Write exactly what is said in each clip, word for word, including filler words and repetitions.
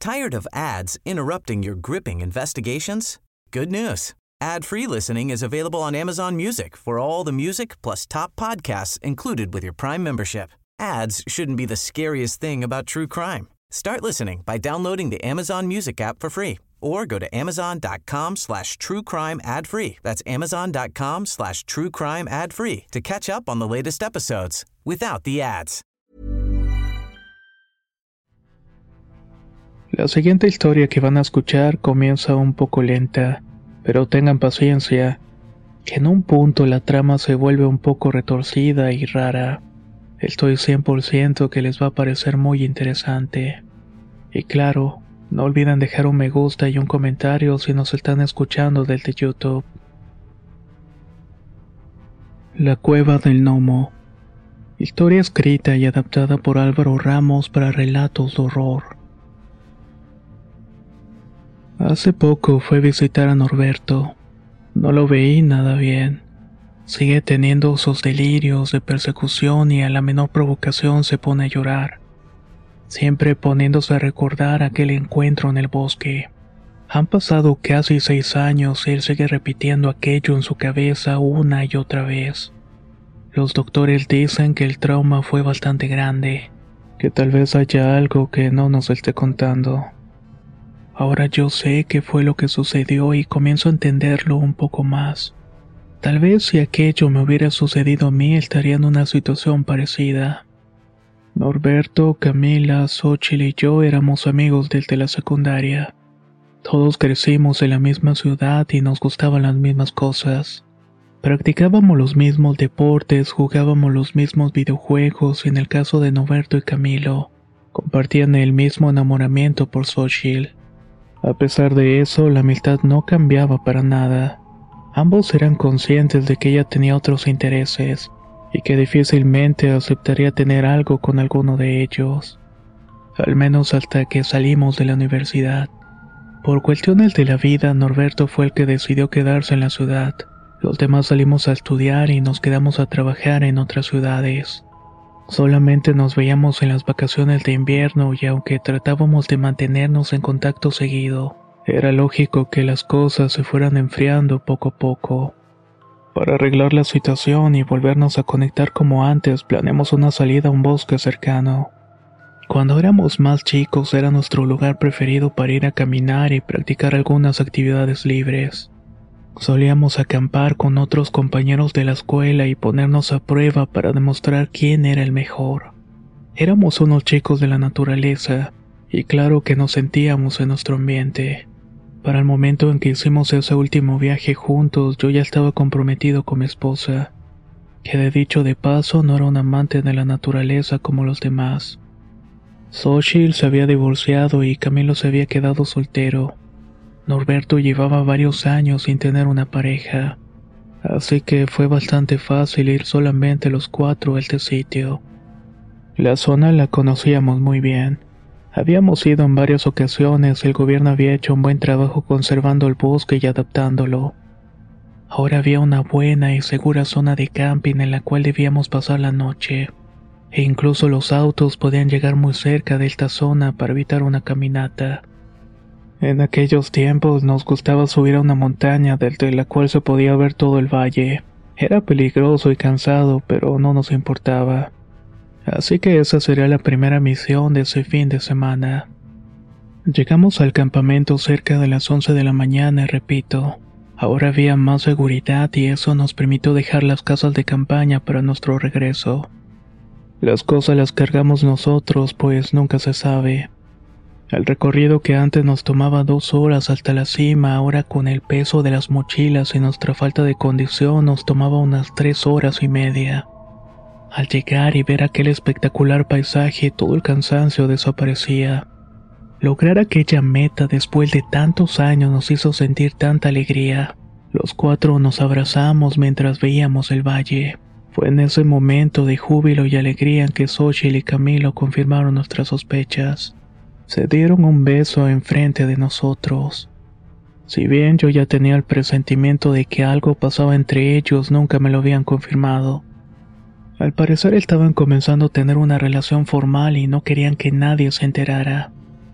Tired of ads interrupting your gripping investigations? Good news. Ad-free listening is available on Amazon Music for all the music plus top podcasts included with your Prime membership. Ads shouldn't be the scariest thing about true crime. Start listening by downloading the Amazon Music app for free or go to amazon.com slash true crime ad free. That's amazon.com slash true crime ad free to catch up on the latest episodes without the ads. La siguiente historia que van a escuchar comienza un poco lenta, pero tengan paciencia, que en un punto la trama se vuelve un poco retorcida y rara. Estoy cien por ciento que les va a parecer muy interesante. Y claro, no olviden dejar un me gusta y un comentario si nos están escuchando desde YouTube. La cueva del gnomo. Historia escrita y adaptada por Álvaro Ramos para relatos de horror. Hace poco fue a visitar a Norberto. No lo veí nada bien. Sigue teniendo sus delirios de persecución y a la menor provocación se pone a llorar, siempre poniéndose a recordar aquel encuentro en el bosque. Han pasado casi seis años y él sigue repitiendo aquello en su cabeza una y otra vez. Los doctores dicen que el trauma fue bastante grande, que tal vez haya algo que no nos esté contando. Ahora yo sé qué fue lo que sucedió y comienzo a entenderlo un poco más. Tal vez si aquello me hubiera sucedido a mí estaría en una situación parecida. Norberto, Camila, Xochitl y yo éramos amigos desde la secundaria. Todos crecimos en la misma ciudad y nos gustaban las mismas cosas. Practicábamos los mismos deportes, jugábamos los mismos videojuegos y en el caso de Norberto y Camilo, compartían el mismo enamoramiento por Xochitl. A pesar de eso, la amistad no cambiaba para nada. Ambos eran conscientes de que ella tenía otros intereses y que difícilmente aceptaría tener algo con alguno de ellos, al menos hasta que salimos de la universidad. Por cuestiones de la vida, Norberto fue el que decidió quedarse en la ciudad. Los demás salimos a estudiar y nos quedamos a trabajar en otras ciudades. Solamente nos veíamos en las vacaciones de invierno y aunque tratábamos de mantenernos en contacto seguido, era lógico que las cosas se fueran enfriando poco a poco. Para arreglar la situación y volvernos a conectar como antes, planeamos una salida a un bosque cercano. Cuando éramos más chicos era nuestro lugar preferido para ir a caminar y practicar algunas actividades libres. Solíamos acampar con otros compañeros de la escuela y ponernos a prueba para demostrar quién era el mejor. Éramos unos chicos de la naturaleza, y claro que nos sentíamos en nuestro ambiente. Para el momento en que hicimos ese último viaje juntos, yo ya estaba comprometido con mi esposa, que de dicho de paso no era un amante de la naturaleza como los demás. Xochitl se había divorciado y Camilo se había quedado soltero. Norberto llevaba varios años sin tener una pareja, así que fue bastante fácil ir solamente los cuatro a este sitio. La zona la conocíamos muy bien. Habíamos ido en varias ocasiones y el gobierno había hecho un buen trabajo conservando el bosque y adaptándolo. Ahora había una buena y segura zona de camping en la cual debíamos pasar la noche, e incluso los autos podían llegar muy cerca de esta zona para evitar una caminata. En aquellos tiempos nos gustaba subir a una montaña desde la cual se podía ver todo el valle. Era peligroso y cansado, pero no nos importaba. Así que esa sería la primera misión de ese fin de semana. Llegamos al campamento cerca de las once de la mañana y repito, ahora había más seguridad y eso nos permitió dejar las casas de campaña para nuestro regreso. Las cosas las cargamos nosotros, pues nunca se sabe. El recorrido que antes nos tomaba dos horas hasta la cima, ahora con el peso de las mochilas y nuestra falta de condición nos tomaba unas tres horas y media. Al llegar y ver aquel espectacular paisaje, todo el cansancio desaparecía. Lograr aquella meta después de tantos años nos hizo sentir tanta alegría. Los cuatro nos abrazamos mientras veíamos el valle. Fue en ese momento de júbilo y alegría en que Xochitl y Camilo confirmaron nuestras sospechas. Se dieron un beso enfrente de nosotros. Si bien yo ya tenía el presentimiento de que algo pasaba entre ellos, nunca me lo habían confirmado. Al parecer estaban comenzando a tener una relación formal y no querían que nadie se enterara.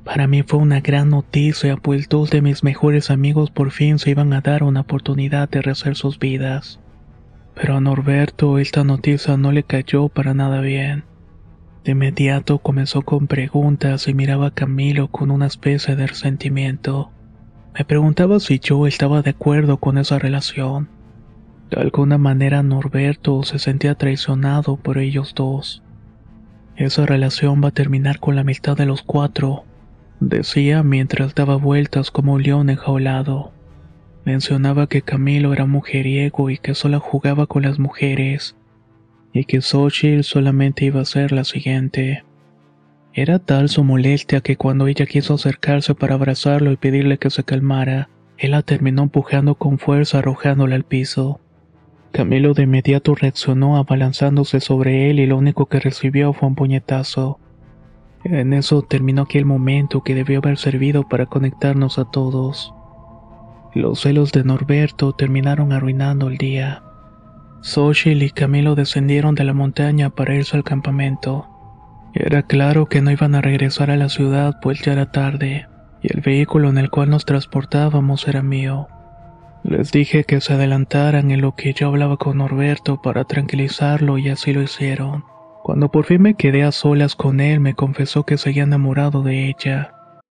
Para mí fue una gran noticia, pues dos de mis mejores amigos por fin se iban a dar una oportunidad de rehacer sus vidas. Pero a Norberto esta noticia no le cayó para nada bien. De inmediato comenzó con preguntas y miraba a Camilo con una especie de resentimiento. Me preguntaba si yo estaba de acuerdo con esa relación. De alguna manera Norberto se sentía traicionado por ellos dos. Esa relación va a terminar con la amistad de los cuatro, decía mientras daba vueltas como un león enjaulado. Mencionaba que Camilo era mujeriego y que solo jugaba con las mujeres, y que Xochitl solamente iba a ser la siguiente. Era tal su molestia que cuando ella quiso acercarse para abrazarlo y pedirle que se calmara, él la terminó empujando con fuerza arrojándola al piso. Camilo de inmediato reaccionó abalanzándose sobre él y lo único que recibió fue un puñetazo. En eso terminó aquel momento que debió haber servido para conectarnos a todos. Los celos de Norberto terminaron arruinando el día. Xochitl y Camilo descendieron de la montaña para irse al campamento. Era claro que no iban a regresar a la ciudad pues ya era tarde, y el vehículo en el cual nos transportábamos era mío. Les dije que se adelantaran en lo que yo hablaba con Norberto para tranquilizarlo y así lo hicieron. Cuando por fin me quedé a solas con él, me confesó que seguía enamorado de ella.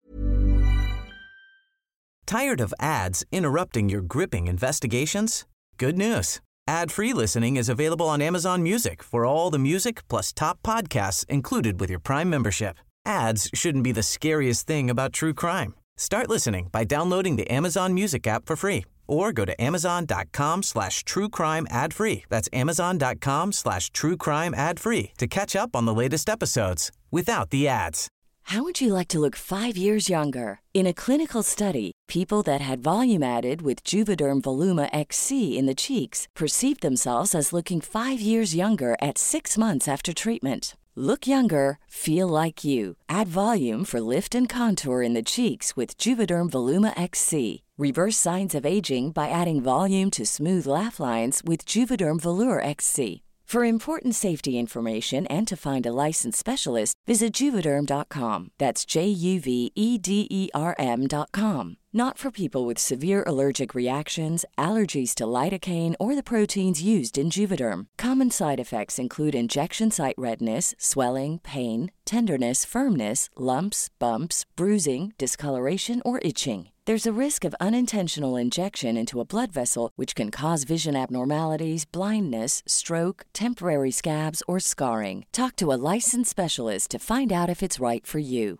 Tired of ads interrupting your gripping investigations? Good news. Ad-free listening is available on Amazon Music for all the music plus top podcasts included with your Prime membership. Ads shouldn't be the scariest thing about true crime. Start listening by downloading the Amazon Music app for free or go to amazon.com slash true crime ad free. That's amazon.com slash true crime ad free to catch up on the latest episodes without the ads. How would you like to look five years younger? In a clinical study, people that had volume added with Juvederm Voluma X C in the cheeks perceived themselves as looking five years younger at six months after treatment. Look younger, feel like you. Add volume for lift and contour in the cheeks with Juvederm Voluma X C. Reverse signs of aging by adding volume to smooth laugh lines with Juvederm Volure X C. For important safety information and to find a licensed specialist, visit Juvederm dot com. That's J U V E D E R M dot com. Not for people with severe allergic reactions, allergies to lidocaine, or the proteins used in Juvederm. Common side effects include injection site redness, swelling, pain, tenderness, firmness, lumps, bumps, bruising, discoloration, or itching. There's a risk of unintentional injection into a blood vessel, which can cause vision abnormalities, blindness, stroke, temporary scabs, or scarring. Talk to a licensed specialist to find out if it's right for you.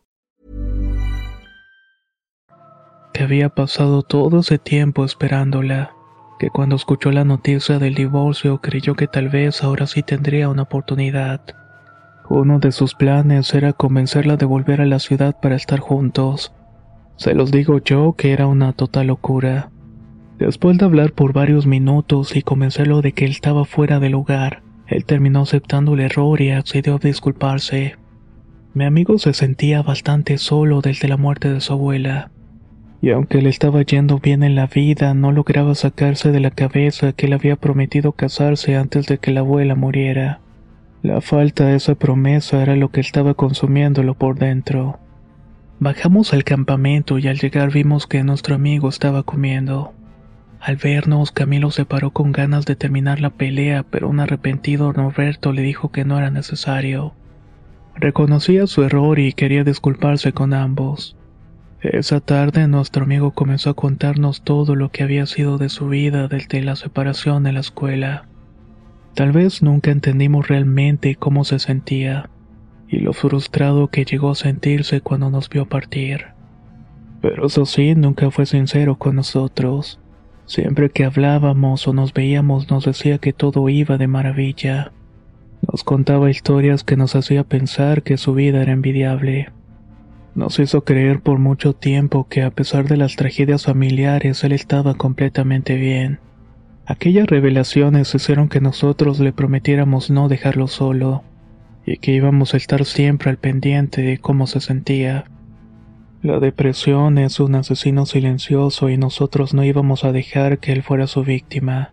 Que había pasado todo ese tiempo esperándola, que cuando escuchó la noticia del divorcio creyó que tal vez ahora sí tendría una oportunidad. Uno de sus planes era convencerla de volver a la ciudad para estar juntos. Se los digo yo que era una total locura. Después de hablar por varios minutos y convencerlo de que él estaba fuera del lugar, él terminó aceptando el error y accedió a disculparse. Mi amigo se sentía bastante solo desde la muerte de su abuela. Y aunque le estaba yendo bien en la vida, no lograba sacarse de la cabeza que él había prometido casarse antes de que la abuela muriera. La falta de esa promesa era lo que estaba consumiéndolo por dentro. Bajamos al campamento y al llegar vimos que nuestro amigo estaba comiendo. Al vernos, Camilo se paró con ganas de terminar la pelea, pero un arrepentido Norberto le dijo que no era necesario. Reconocía su error y quería disculparse con ambos. Esa tarde nuestro amigo comenzó a contarnos todo lo que había sido de su vida desde la separación en la escuela. Tal vez nunca entendimos realmente cómo se sentía, y lo frustrado que llegó a sentirse cuando nos vio partir. Pero eso sí, nunca fue sincero con nosotros. Siempre que hablábamos o nos veíamos nos decía que todo iba de maravilla. Nos contaba historias que nos hacía pensar que su vida era envidiable. Nos hizo creer por mucho tiempo que a pesar de las tragedias familiares él estaba completamente bien. Aquellas revelaciones hicieron que nosotros le prometiéramos no dejarlo solo, y que íbamos a estar siempre al pendiente de cómo se sentía. La depresión es un asesino silencioso y nosotros no íbamos a dejar que él fuera su víctima.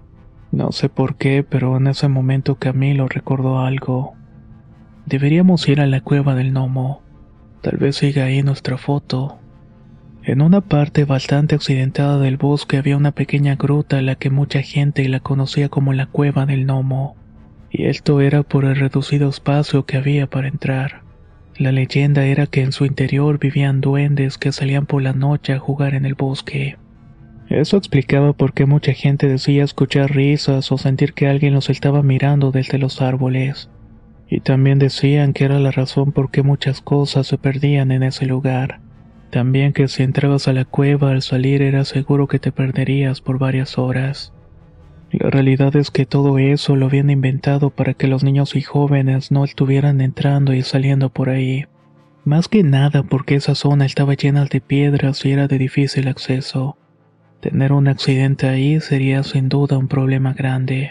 No sé por qué, pero en ese momento Camilo recordó algo. Deberíamos ir a la cueva del gnomo. Tal vez siga ahí nuestra foto. En una parte bastante accidentada del bosque había una pequeña gruta a la que mucha gente la conocía como la Cueva del Gnomo, y esto era por el reducido espacio que había para entrar. La leyenda era que en su interior vivían duendes que salían por la noche a jugar en el bosque. Eso explicaba por qué mucha gente decía escuchar risas o sentir que alguien los estaba mirando desde los árboles. Y también decían que era la razón por qué muchas cosas se perdían en ese lugar. También que si entrabas a la cueva al salir era seguro que te perderías por varias horas. La realidad es que todo eso lo habían inventado para que los niños y jóvenes no estuvieran entrando y saliendo por ahí. Más que nada porque esa zona estaba llena de piedras y era de difícil acceso. Tener un accidente ahí sería sin duda un problema grande.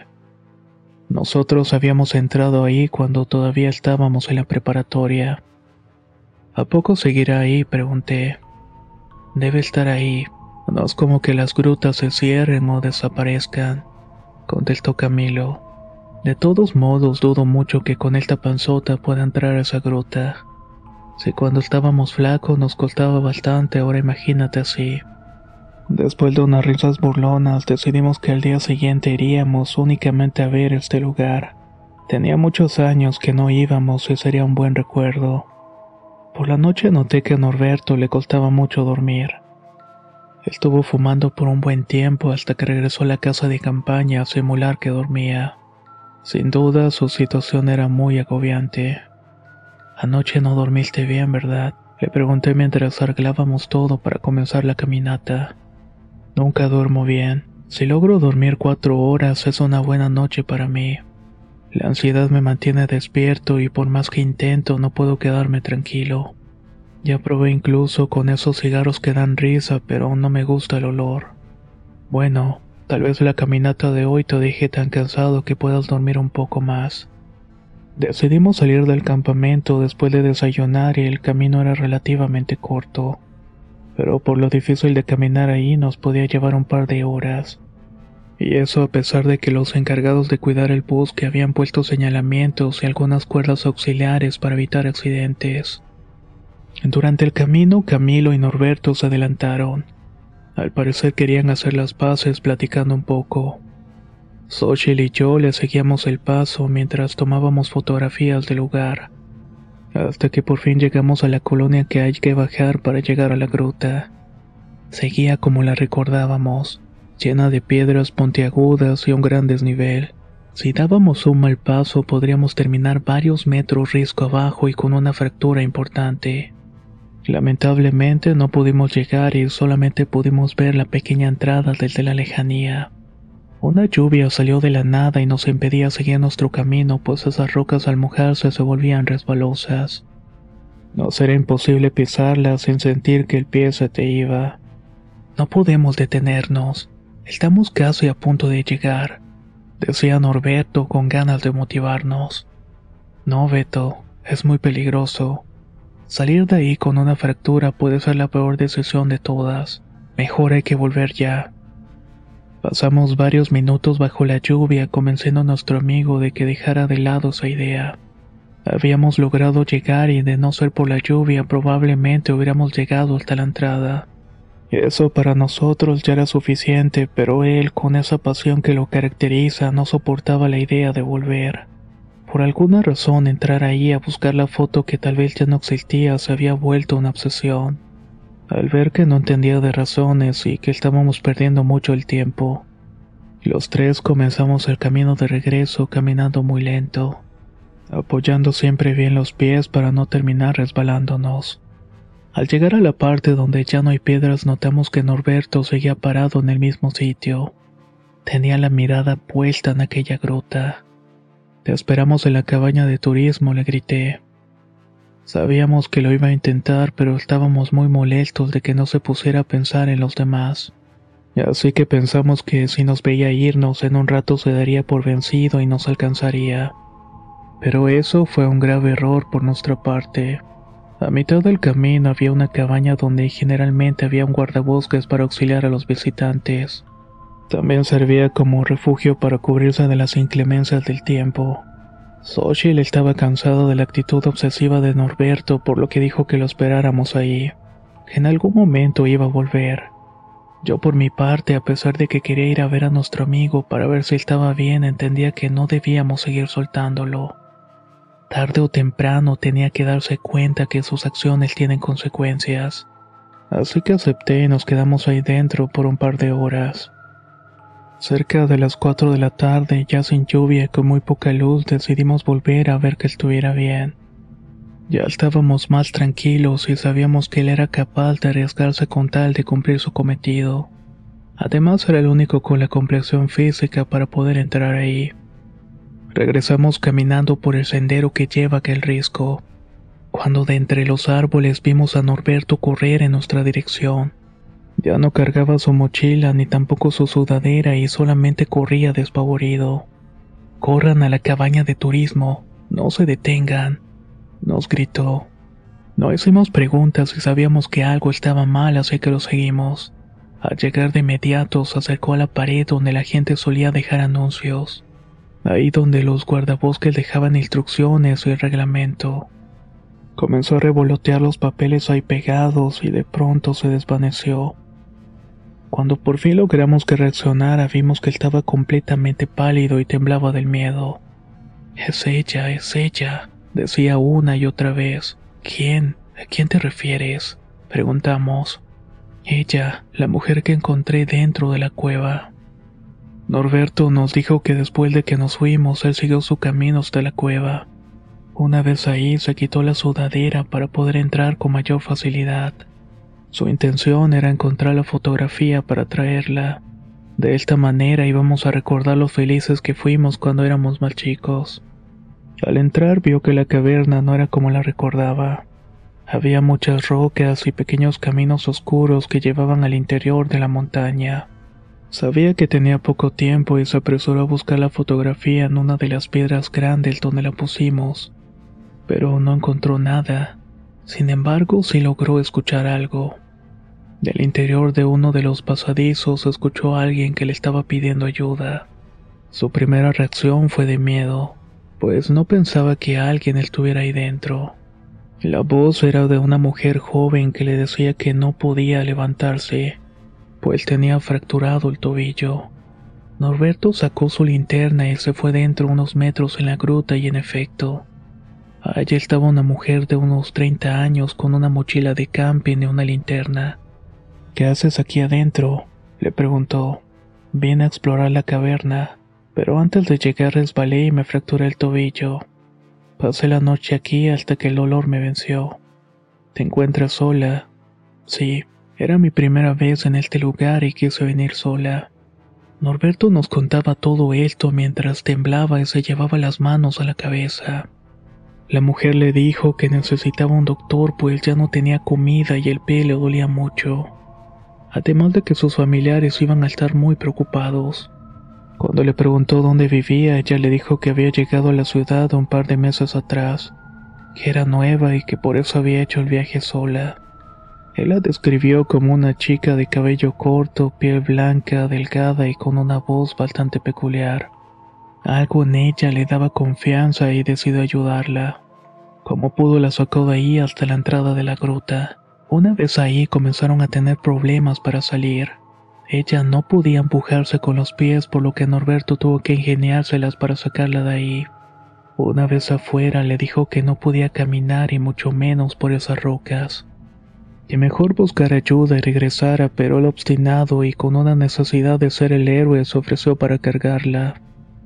Nosotros habíamos entrado ahí cuando todavía estábamos en la preparatoria. ¿A poco seguirá ahí?, pregunté. Debe estar ahí. No es como que las grutas se cierren o desaparezcan, contestó Camilo. De todos modos, dudo mucho que con esta panzota pueda entrar a esa gruta. Si cuando estábamos flacos nos costaba bastante, ahora imagínate así. Después de unas risas burlonas, decidimos que al día siguiente iríamos únicamente a ver este lugar. Tenía muchos años que no íbamos y sería un buen recuerdo. Por la noche noté que a Norberto le costaba mucho dormir. Estuvo fumando por un buen tiempo hasta que regresó a la casa de campaña a simular que dormía. Sin duda, su situación era muy agobiante. «Anoche no dormiste bien, ¿verdad?», le pregunté mientras arreglábamos todo para comenzar la caminata. «Nunca duermo bien. Si logro dormir cuatro horas es una buena noche para mí. La ansiedad me mantiene despierto y por más que intento no puedo quedarme tranquilo. Ya probé incluso con esos cigarros que dan risa, pero aún no me gusta el olor. Bueno, tal vez la caminata de hoy te deje tan cansado que puedas dormir un poco más». Decidimos salir del campamento después de desayunar y el camino era relativamente corto, pero por lo difícil de caminar ahí nos podía llevar un par de horas. Y eso a pesar de que los encargados de cuidar el bosque habían puesto señalamientos y algunas cuerdas auxiliares para evitar accidentes. Durante el camino, Camilo y Norberto se adelantaron. Al parecer querían hacer las paces platicando un poco. Xochitl y yo le seguíamos el paso mientras tomábamos fotografías del lugar, hasta que por fin llegamos a la colonia que hay que bajar para llegar a la gruta. Seguía como la recordábamos, llena de piedras puntiagudas y un gran desnivel. Si dábamos un mal paso podríamos terminar varios metros risco abajo y con una fractura importante. Lamentablemente no pudimos llegar y solamente pudimos ver la pequeña entrada desde la lejanía. Una lluvia salió de la nada y nos impedía seguir nuestro camino, pues esas rocas al mojarse se volvían resbalosas. Nos era imposible pisarlas sin sentir que el pie se te iba. No podemos detenernos. Estamos casi a punto de llegar, decía Norberto con ganas de motivarnos. No, Beto, es muy peligroso. Salir de ahí con una fractura puede ser la peor decisión de todas. Mejor hay que volver ya. Pasamos varios minutos bajo la lluvia convenciendo a nuestro amigo de que dejara de lado esa idea. Habíamos logrado llegar y de no ser por la lluvia probablemente hubiéramos llegado hasta la entrada. Eso para nosotros ya era suficiente, pero él, con esa pasión que lo caracteriza, no soportaba la idea de volver. Por alguna razón entrar ahí a buscar la foto que tal vez ya no existía se había vuelto una obsesión. Al ver que no entendía de razones y que estábamos perdiendo mucho el tiempo, los tres comenzamos el camino de regreso caminando muy lento, apoyando siempre bien los pies para no terminar resbalándonos. Al llegar a la parte donde ya no hay piedras notamos que Norberto seguía parado en el mismo sitio. Tenía la mirada puesta en aquella gruta. «Te esperamos en la cabaña de turismo», le grité. Sabíamos que lo iba a intentar, pero estábamos muy molestos de que no se pusiera a pensar en los demás. Así que pensamos que si nos veía irnos, en un rato se daría por vencido y nos alcanzaría. Pero eso fue un grave error por nuestra parte. A mitad del camino había una cabaña donde generalmente había un guardabosques para auxiliar a los visitantes. También servía como refugio para cubrirse de las inclemencias del tiempo. Xochitl estaba cansada de la actitud obsesiva de Norberto, por lo que dijo que lo esperáramos ahí. En algún momento iba a volver. Yo por mi parte, a pesar de que quería ir a ver a nuestro amigo para ver si estaba bien, entendía que no debíamos seguir soltándolo. Tarde o temprano tenía que darse cuenta que sus acciones tienen consecuencias. Así que acepté y nos quedamos ahí dentro por un par de horas. Cerca de las cuatro de la tarde, ya sin lluvia y con muy poca luz, decidimos volver a ver que estuviera bien. Ya estábamos más tranquilos y sabíamos que él era capaz de arriesgarse con tal de cumplir su cometido. Además, era el único con la complexión física para poder entrar ahí. Regresamos caminando por el sendero que lleva aquel risco, cuando de entre los árboles vimos a Norberto correr en nuestra dirección. Ya no cargaba su mochila ni tampoco su sudadera y solamente corría despavorido. «Corran a la cabaña de turismo, no se detengan», nos gritó. No hicimos preguntas y sabíamos que algo estaba mal, así que lo seguimos. Al llegar de inmediato se acercó a la pared donde la gente solía dejar anuncios. Ahí donde los guardabosques dejaban instrucciones y el reglamento. Comenzó a revolotear los papeles ahí pegados y de pronto se desvaneció. Cuando por fin logramos que reaccionara, vimos que estaba completamente pálido y temblaba del miedo. «Es ella, es ella», decía una y otra vez. «¿Quién? ¿A quién te refieres?», preguntamos. «Ella, la mujer que encontré dentro de la cueva». Norberto nos dijo que después de que nos fuimos, él siguió su camino hasta la cueva. Una vez ahí, se quitó la sudadera para poder entrar con mayor facilidad. Su intención era encontrar la fotografía para traerla. De esta manera íbamos a recordar lo felices que fuimos cuando éramos más chicos. Al entrar vio que la caverna no era como la recordaba. Había muchas rocas y pequeños caminos oscuros que llevaban al interior de la montaña. Sabía que tenía poco tiempo y se apresuró a buscar la fotografía en una de las piedras grandes donde la pusimos, pero no encontró nada. Sin embargo, sí logró escuchar algo. Del interior de uno de los pasadizos escuchó a alguien que le estaba pidiendo ayuda. Su primera reacción fue de miedo, pues no pensaba que alguien estuviera ahí dentro. La voz era de una mujer joven que le decía que no podía levantarse, pues tenía fracturado el tobillo. Norberto sacó su linterna y se fue dentro unos metros en la gruta y en efecto, allí estaba una mujer de unos treinta años con una mochila de camping y una linterna. «¿Qué haces aquí adentro?», le preguntó. «Vine a explorar la caverna, pero antes de llegar resbalé y me fracturé el tobillo. Pasé la noche aquí hasta que el dolor me venció». «¿Te encuentras sola?». «Sí, era mi primera vez en este lugar y quise venir sola». Norberto nos contaba todo esto mientras temblaba y se llevaba las manos a la cabeza. La mujer le dijo que necesitaba un doctor pues ya no tenía comida y el pie le dolía mucho. Además de que sus familiares iban a estar muy preocupados. Cuando le preguntó dónde vivía, ella le dijo que había llegado a la ciudad un par de meses atrás, que era nueva y que por eso había hecho el viaje sola. Él la describió como una chica de cabello corto, piel blanca, delgada y con una voz bastante peculiar. Algo en ella le daba confianza y decidió ayudarla. Como pudo la sacó de ahí hasta la entrada de la gruta. Una vez ahí comenzaron a tener problemas para salir. Ella no podía empujarse con los pies, por lo que Norberto tuvo que ingeniárselas para sacarla de ahí. Una vez afuera le dijo que no podía caminar y mucho menos por esas rocas. Que mejor buscara ayuda y regresara, pero él obstinado y con una necesidad de ser el héroe se ofreció para cargarla.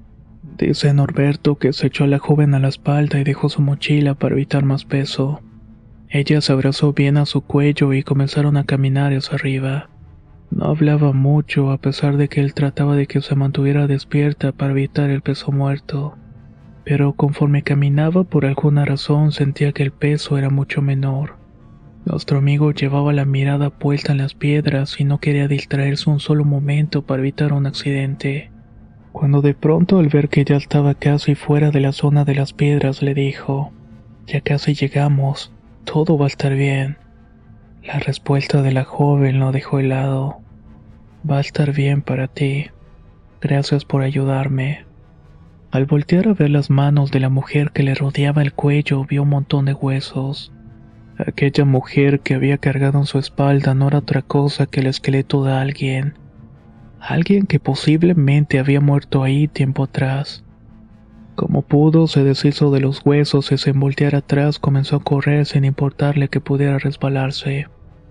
Dice Norberto que se echó a la joven a la espalda y dejó su mochila para evitar más peso. Ella se abrazó bien a su cuello y comenzaron a caminar hacia arriba. No hablaba mucho a pesar de que él trataba de que se mantuviera despierta para evitar el peso muerto. Pero conforme caminaba por alguna razón sentía que el peso era mucho menor. Nuestro amigo llevaba la mirada puesta en las piedras y no quería distraerse un solo momento para evitar un accidente. Cuando de pronto al ver que ya estaba casi fuera de la zona de las piedras le dijo: «Ya casi llegamos, todo va a estar bien». La respuesta de la joven lo dejó helado. «Va a estar bien para ti. Gracias por ayudarme». Al voltear a ver las manos de la mujer que le rodeaba el cuello, vio un montón de huesos. Aquella mujer que había cargado en su espalda no era otra cosa que el esqueleto de alguien. Alguien que posiblemente había muerto ahí tiempo atrás. Como pudo, se deshizo de los huesos y sin voltear atrás comenzó a correr sin importarle que pudiera resbalarse.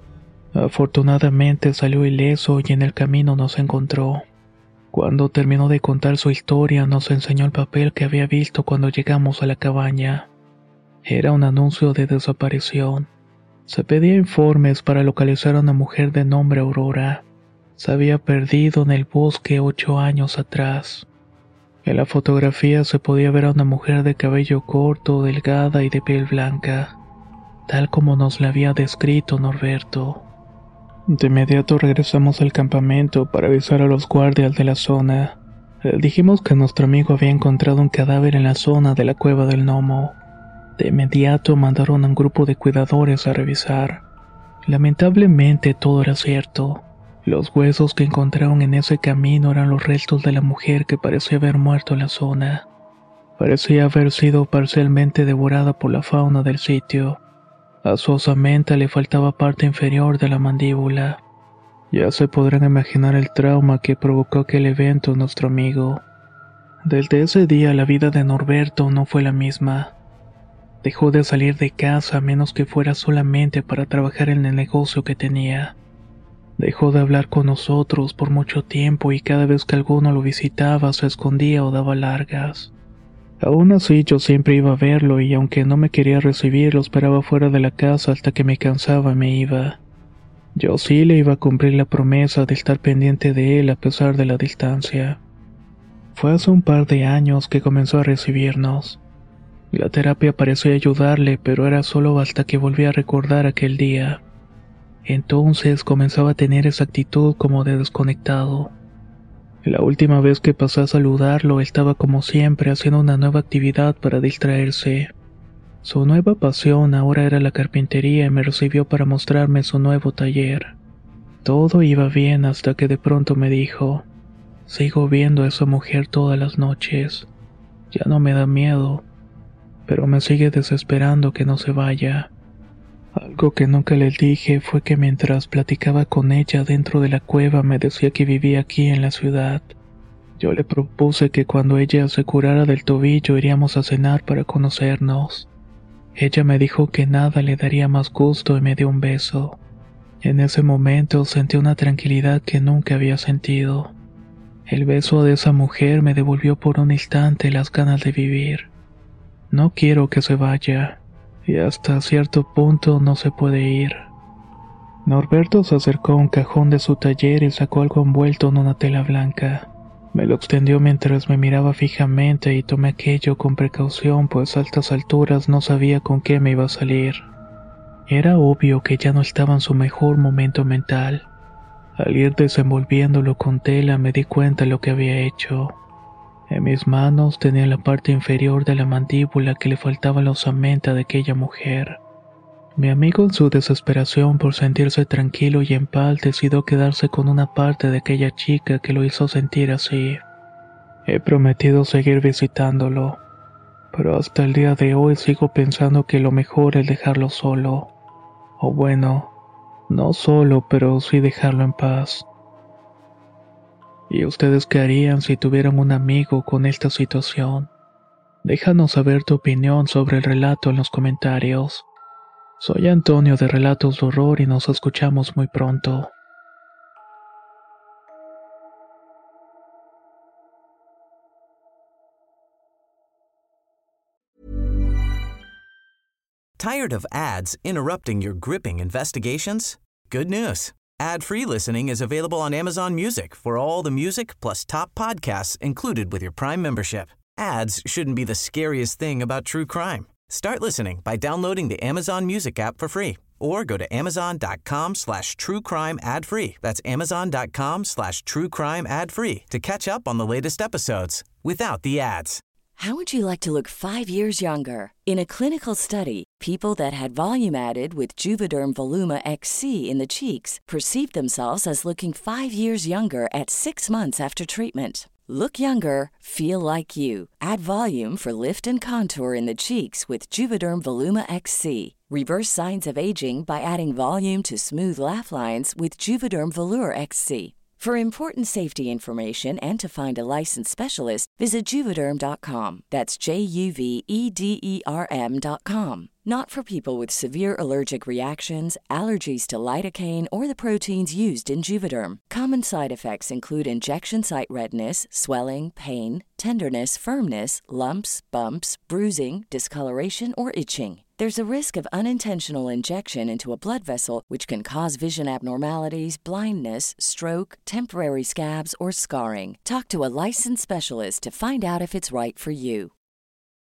Afortunadamente salió ileso y en el camino nos encontró. Cuando terminó de contar su historia, nos enseñó el papel que había visto cuando llegamos a la cabaña. Era un anuncio de desaparición. Se pedía informes para localizar a una mujer de nombre Aurora. Se había perdido en el bosque ocho años atrás. En la fotografía se podía ver a una mujer de cabello corto, delgada y de piel blanca, tal como nos la había descrito Norberto. De inmediato regresamos al campamento para avisar a los guardias de la zona. Les dijimos que nuestro amigo había encontrado un cadáver en la zona de la cueva del gnomo. De inmediato mandaron a un grupo de cuidadores a revisar. Lamentablemente todo era cierto. Los huesos que encontraron en ese camino eran los restos de la mujer que parecía haber muerto en la zona. Parecía haber sido parcialmente devorada por la fauna del sitio. A su osamenta le faltaba parte inferior de la mandíbula. Ya se podrán imaginar el trauma que provocó aquel evento en nuestro amigo. Desde ese día la vida de Norberto no fue la misma. Dejó de salir de casa a menos que fuera solamente para trabajar en el negocio que tenía. Dejó de hablar con nosotros por mucho tiempo y cada vez que alguno lo visitaba se escondía o daba largas. Aún así yo siempre iba a verlo y aunque no me quería recibir lo esperaba fuera de la casa hasta que me cansaba y me iba. Yo sí le iba a cumplir la promesa de estar pendiente de él a pesar de la distancia. Fue hace un par de años que comenzó a recibirnos. La terapia parecía ayudarle, pero era solo hasta que volví a recordar aquel día. Entonces comenzaba a tener esa actitud como de desconectado. La última vez que pasé a saludarlo estaba como siempre haciendo una nueva actividad para distraerse. Su nueva pasión ahora era la carpintería y me recibió para mostrarme su nuevo taller. Todo iba bien hasta que de pronto me dijo: sigo viendo a esa mujer todas las noches. Ya no me da miedo, pero me sigue desesperando que no se vaya. Algo que nunca le dije fue que mientras platicaba con ella dentro de la cueva me decía que vivía aquí en la ciudad. Yo le propuse que cuando ella se curara del tobillo iríamos a cenar para conocernos. Ella me dijo que nada le daría más gusto y me dio un beso. En ese momento sentí una tranquilidad que nunca había sentido. El beso de esa mujer me devolvió por un instante las ganas de vivir. No quiero que se vaya. Y hasta cierto punto no se puede ir. Norberto se acercó a un cajón de su taller y sacó algo envuelto en una tela blanca. Me lo extendió mientras me miraba fijamente y tomé aquello con precaución, pues a altas alturas no sabía con qué me iba a salir. Era obvio que ya no estaba en su mejor momento mental. Al ir desenvolviéndolo con tela me di cuenta de lo que había hecho. En mis manos tenía la parte inferior de la mandíbula que le faltaba la osamenta de aquella mujer. Mi amigo, en su desesperación por sentirse tranquilo y en paz, decidió quedarse con una parte de aquella chica que lo hizo sentir así. He prometido seguir visitándolo, pero hasta el día de hoy sigo pensando que lo mejor es dejarlo solo. O bueno, no solo, pero sí dejarlo en paz. ¿Y ustedes qué harían si tuvieran un amigo con esta situación? Déjanos saber tu opinión sobre el relato en los comentarios. Soy Antonio de Relatos de Horror y nos escuchamos muy pronto. Tired of ads interrupting your gripping investigations? Good news. Ad-free listening is available on Amazon Music for all the music plus top podcasts included with your Prime membership. Ads shouldn't be the scariest thing about true crime. Start listening by downloading the Amazon Music app for free or go to amazon.com slash true crime ad free. That's amazon.com slash true crime ad free to catch up on the latest episodes without the ads. How would you like to look five years younger? In a clinical study, people that had volume added with Juvederm Voluma X C in the cheeks perceived themselves as looking five years younger at six months after treatment. Look younger, feel like you. Add volume for lift and contour in the cheeks with Juvederm Voluma X C. Reverse signs of aging by adding volume to smooth laugh lines with Juvederm Volure X C. For important safety information and to find a licensed specialist, visit Juvederm dot com. That's J U V E D E R M dot com. Not for people with severe allergic reactions, allergies to lidocaine, or the proteins used in Juvederm. Common side effects include injection site redness, swelling, pain, tenderness, firmness, lumps, bumps, bruising, discoloration, or itching. There's a risk of unintentional injection into a blood vessel, which can cause vision abnormalities, blindness, stroke, temporary scabs, or scarring. Talk to a licensed specialist to find out if it's right for you.